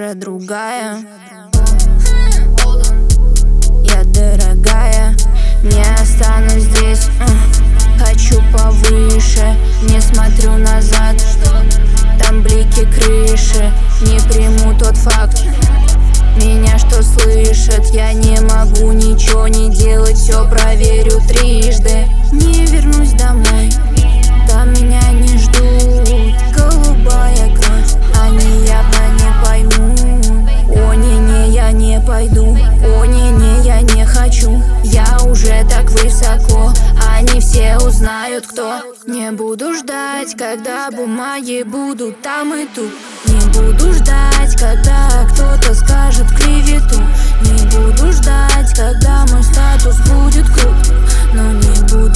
уже другая. Я дорогая, не останусь здесь. Хочу повыше, не смотрю назад. Там блики крыши, не приму тот факт. Меня что слышат, я не могу ничего не делать. Все проверю трижды. Не вернусь домой, там меня не ждут. Голубая кровь, они явно не поймут. О не-не, я не пойду. О не-не, я не хочу. Я уже так высоко, они все узнают кто. Не буду ждать, когда бумаги будут там и тут. Не буду ждать, когда кто-то скажет клевету. Не буду ждать, когда мой статус будет крут. Но не буду